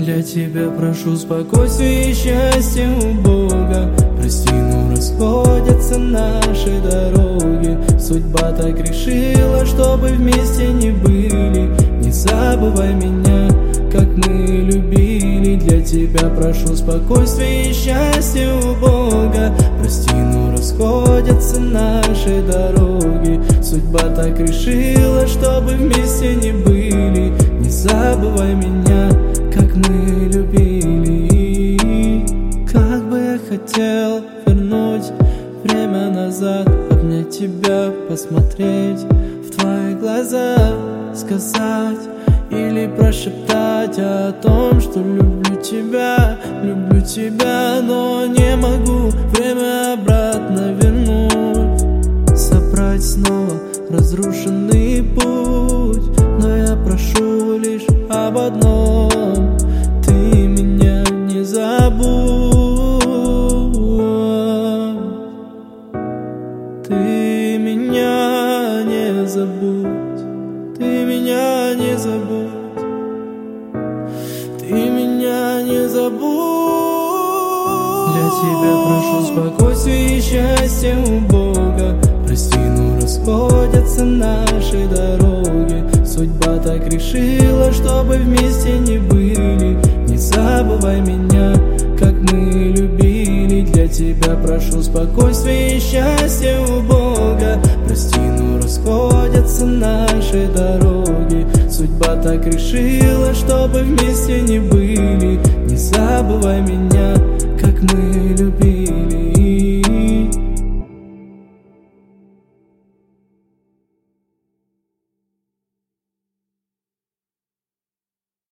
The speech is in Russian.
Для тебя прошу спокойствия и счастья у Бога. Прости, но расходятся наши дороги. Судьба так решила, чтобы вместе не были. Не забывай меня, как мы любили. Для тебя прошу спокойствия и счастья у Бога. Прости, но расходятся наши дороги. Судьба так решила, чтобы вместе не были. Не забывай меня, как мы любили. Как бы я хотел вернуть время назад, обнять тебя, посмотреть в твои глаза, сказать или прошептать о том, что люблю тебя, но не могу время обратно вернуть, собрать снова разрушенный путь. Но я прошу лишь об одном: ты меня не забудь. Ты меня не забудь. Ты меня не забудь. Ты меня не забудь. Для тебя прошу спокойствия и счастья у Бога. Прости, но расходятся наши дороги. Судьба так решила, чтобы вместе не были. Не забывай меня, как мы любили. Для тебя прошу спокойствия и счастья у Бога. Прости, но расходятся наши дороги. Судьба так решила, чтобы вместе не были. Не забывай меня, как мы любили.